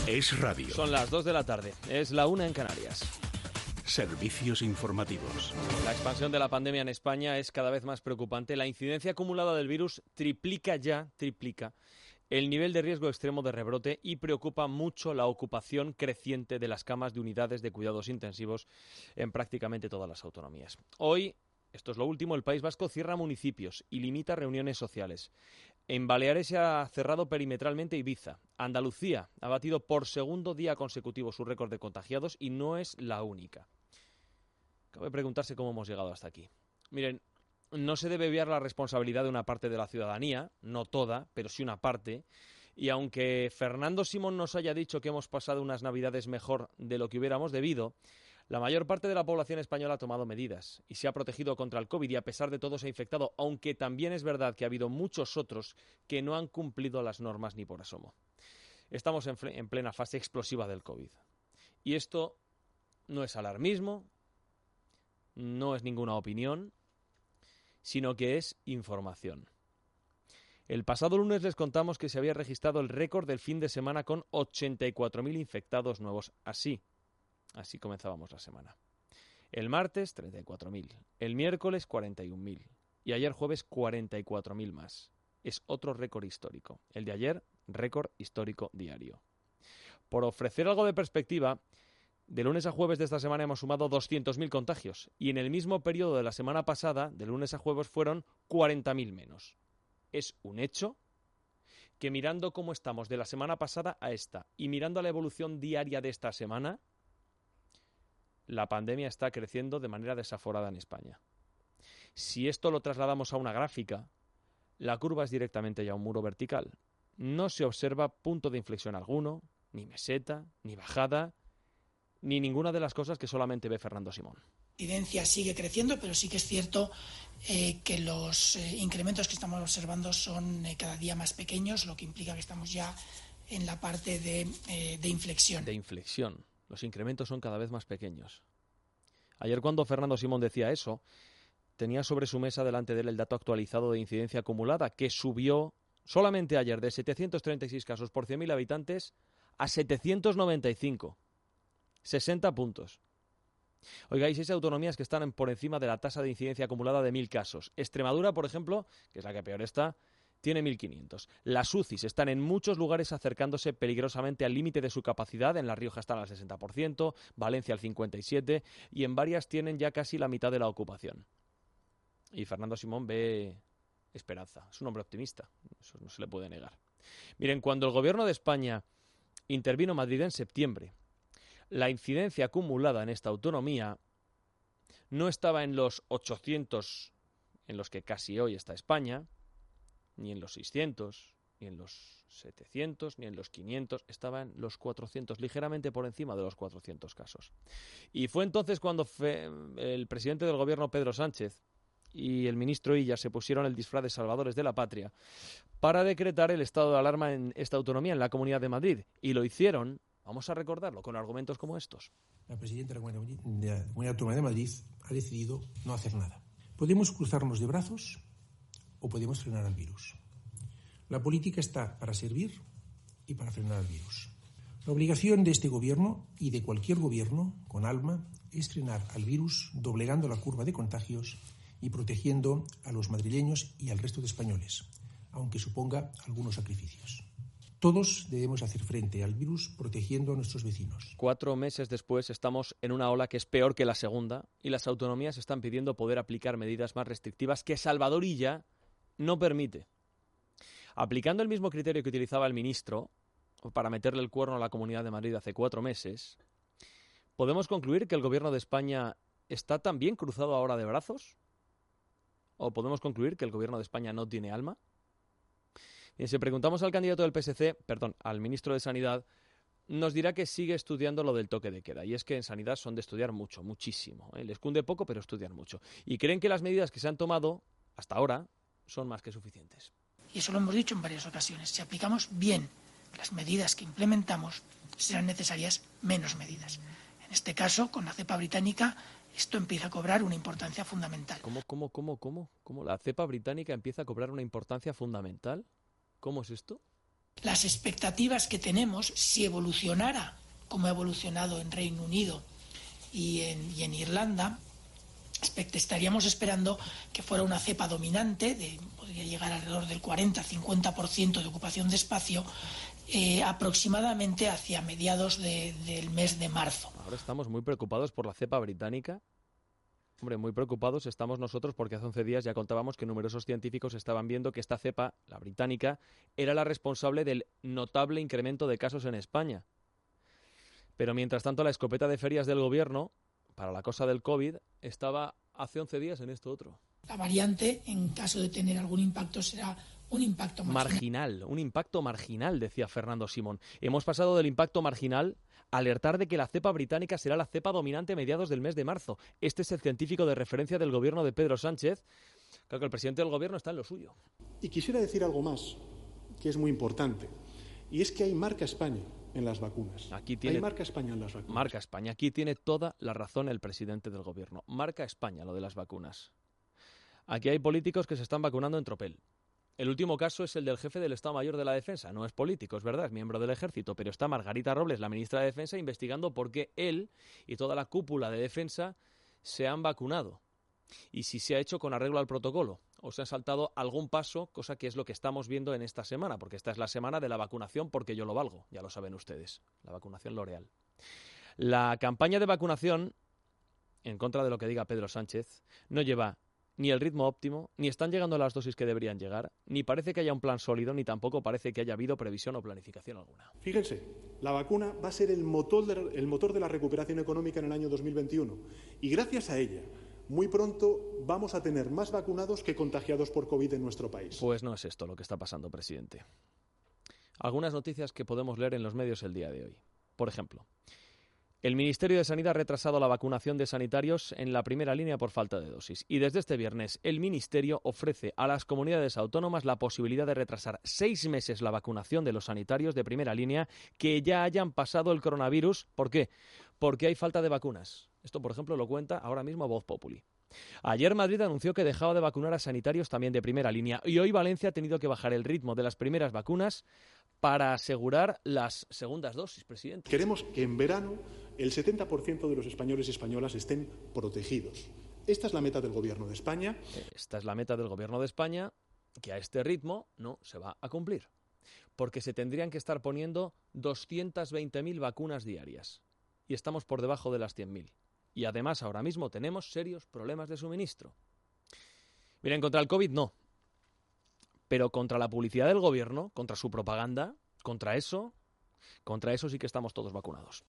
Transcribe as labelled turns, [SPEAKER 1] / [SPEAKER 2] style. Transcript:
[SPEAKER 1] Es radio.
[SPEAKER 2] Son las 2 de la tarde, es la 1 en Canarias.
[SPEAKER 1] Servicios informativos.
[SPEAKER 2] La expansión de la pandemia en España es cada vez más preocupante. La incidencia acumulada del virus triplica el nivel de riesgo extremo de rebrote y preocupa mucho la ocupación creciente de las camas de unidades de cuidados intensivos en prácticamente todas las autonomías. Hoy, esto es lo último, el País Vasco cierra municipios y limita reuniones sociales. En Baleares se ha cerrado perimetralmente Ibiza. Andalucía ha batido por segundo día consecutivo su récord de contagiados y no es la única. Cabe preguntarse cómo hemos llegado hasta aquí. Miren, no se debe obviar la responsabilidad de una parte de la ciudadanía, no toda, pero sí una parte. Y aunque Fernando Simón nos haya dicho que hemos pasado unas Navidades mejor de lo que hubiéramos debido, la mayor parte de la población española ha tomado medidas y se ha protegido contra el COVID y a pesar de todo se ha infectado, aunque también es verdad que ha habido muchos otros que no han cumplido las normas ni por asomo. Estamos en plena fase explosiva del COVID. Y esto no es alarmismo, no es ninguna opinión, sino que es información. El pasado lunes les contamos que se había registrado el récord del fin de semana con 84.000 infectados nuevos. Así comenzábamos la semana. El martes, 34.000. El miércoles, 41.000. Y ayer jueves, 44.000 más. Es otro récord histórico. El de ayer, récord histórico diario. Por ofrecer algo de perspectiva, de lunes a jueves de esta semana hemos sumado 200.000 contagios. Y en el mismo periodo de la semana pasada, de lunes a jueves, fueron 40.000 menos. Es un hecho que mirando cómo estamos de la semana pasada a esta y mirando a la evolución diaria de esta semana, la pandemia está creciendo de manera desaforada en España. Si esto lo trasladamos a una gráfica, la curva es directamente ya un muro vertical. No se observa punto de inflexión alguno, ni meseta, ni bajada, ni ninguna de las cosas que solamente ve Fernando Simón.
[SPEAKER 3] La incidencia sigue creciendo, pero sí que es cierto que los incrementos que estamos observando son cada día más pequeños, lo que implica que estamos ya en la parte de inflexión.
[SPEAKER 2] De inflexión. Los incrementos son cada vez más pequeños. Ayer cuando Fernando Simón decía eso, tenía sobre su mesa delante de él el dato actualizado de incidencia acumulada, que subió solamente ayer de 736 casos por 100.000 habitantes a 795. 60 puntos. Oiga, hay 6 autonomías que están por encima de la tasa de incidencia acumulada de 1.000 casos. Extremadura, por ejemplo, que es la que peor está, tiene 1.500. Las UCIs están en muchos lugares acercándose peligrosamente al límite de su capacidad. En La Rioja están al 60%, Valencia al 57% y en varias tienen ya casi la mitad de la ocupación. Y Fernando Simón ve esperanza. Es un hombre optimista, eso no se le puede negar. Miren, cuando el gobierno de España intervino en Madrid en septiembre, la incidencia acumulada en esta autonomía no estaba en los 800 en los que casi hoy está España, ni en los 600, ni en los 700, ni en los 500, estaba en los 400, ligeramente por encima de los 400 casos. Y fue entonces cuando el presidente del gobierno, Pedro Sánchez, y el ministro Illa se pusieron el disfraz de salvadores de la patria para decretar el estado de alarma en esta autonomía, en la Comunidad de Madrid. Y lo hicieron, vamos a recordarlo, con argumentos como estos.
[SPEAKER 4] La presidenta de la Comunidad Autónoma de Madrid ha decidido no hacer nada. Podemos cruzarnos de brazos o podemos frenar al virus. La política está para servir y para frenar al virus. La obligación de este gobierno y de cualquier gobierno con alma es frenar al virus doblegando la curva de contagios y protegiendo a los madrileños y al resto de españoles, aunque suponga algunos sacrificios. Todos debemos hacer frente al virus protegiendo a nuestros vecinos.
[SPEAKER 2] 4 meses después estamos en una ola que es peor que la segunda y las autonomías están pidiendo poder aplicar medidas más restrictivas que Salvador Illa no permite. Aplicando el mismo criterio que utilizaba el ministro para meterle el cuerno a la Comunidad de Madrid hace 4 meses, ¿podemos concluir que el gobierno de España está también cruzado ahora de brazos? ¿O podemos concluir que el gobierno de España no tiene alma? Bien, si preguntamos al candidato del PSC, al ministro de Sanidad, nos dirá que sigue estudiando lo del toque de queda. Y es que en Sanidad son de estudiar mucho, muchísimo. Les cunde poco, pero estudian mucho. Y creen que las medidas que se han tomado hasta ahora son más que suficientes.
[SPEAKER 3] Y eso lo hemos dicho en varias ocasiones. Si aplicamos bien las medidas que implementamos, serán necesarias menos medidas. En este caso, con la cepa británica, esto empieza a cobrar una importancia fundamental.
[SPEAKER 2] ¿Cómo? ¿La cepa británica empieza a cobrar una importancia fundamental? ¿Cómo es esto?
[SPEAKER 3] Las expectativas que tenemos, si evolucionara como ha evolucionado en Reino Unido y en Irlanda, estaríamos esperando que fuera una cepa dominante, podría llegar alrededor del 40-50% de ocupación de espacio, aproximadamente hacia mediados del mes de marzo.
[SPEAKER 2] Ahora estamos muy preocupados por la cepa británica. Hombre, muy preocupados estamos nosotros porque hace 11 días ya contábamos que numerosos científicos estaban viendo que esta cepa, la británica, era la responsable del notable incremento de casos en España. Pero mientras tanto la escopeta de ferias del gobierno para la cosa del COVID estaba hace 11 días en esto otro.
[SPEAKER 3] La variante, en caso de tener algún impacto, será un impacto
[SPEAKER 2] marginal. Un impacto marginal, decía Fernando Simón. Hemos pasado del impacto marginal a alertar de que la cepa británica será la cepa dominante a mediados del mes de marzo. Este es el científico de referencia del gobierno de Pedro Sánchez. Claro que el presidente del gobierno está en lo suyo.
[SPEAKER 5] Y quisiera decir algo más, que es muy importante, y es que hay marca España en las vacunas. Hay marca España en las vacunas.
[SPEAKER 2] Marca España. Aquí tiene toda la razón el presidente del gobierno. Marca España lo de las vacunas. Aquí hay políticos que se están vacunando en tropel. El último caso es el del jefe del Estado Mayor de la Defensa. No es político, es verdad, es miembro del Ejército, pero está Margarita Robles, la ministra de Defensa, investigando por qué él y toda la cúpula de defensa se han vacunado. Y si se ha hecho con arreglo al protocolo o se ha saltado algún paso, cosa que es lo que estamos viendo en esta semana, porque esta es la semana de la vacunación porque yo lo valgo, ya lo saben ustedes, la vacunación L'Oréal. La campaña de vacunación, en contra de lo que diga Pedro Sánchez, no lleva ni el ritmo óptimo, ni están llegando las dosis que deberían llegar, ni parece que haya un plan sólido, ni tampoco parece que haya habido previsión o planificación alguna.
[SPEAKER 5] Fíjense, la vacuna va a ser el motor de la recuperación económica en el año 2021 y gracias a ella muy pronto vamos a tener más vacunados que contagiados por COVID en nuestro país.
[SPEAKER 2] Pues no es esto lo que está pasando, presidente. Algunas noticias que podemos leer en los medios el día de hoy. Por ejemplo, el Ministerio de Sanidad ha retrasado la vacunación de sanitarios en la primera línea por falta de dosis. Y desde este viernes, el Ministerio ofrece a las comunidades autónomas la posibilidad de retrasar 6 meses la vacunación de los sanitarios de primera línea que ya hayan pasado el coronavirus. ¿Por qué? Porque hay falta de vacunas. Esto, por ejemplo, lo cuenta ahora mismo Voz Populi. Ayer Madrid anunció que dejaba de vacunar a sanitarios también de primera línea y hoy Valencia ha tenido que bajar el ritmo de las primeras vacunas para asegurar las segundas dosis, presidente.
[SPEAKER 5] Queremos que en verano el 70% de los españoles y españolas estén protegidos. Esta es la meta del Gobierno de España.
[SPEAKER 2] Esta es la meta del Gobierno de España, que a este ritmo no se va a cumplir, porque se tendrían que estar poniendo 220.000 vacunas diarias y estamos por debajo de las 100.000. Y además ahora mismo tenemos serios problemas de suministro. Miren, contra el COVID no, pero contra la publicidad del gobierno, contra su propaganda, contra eso sí que estamos todos vacunados.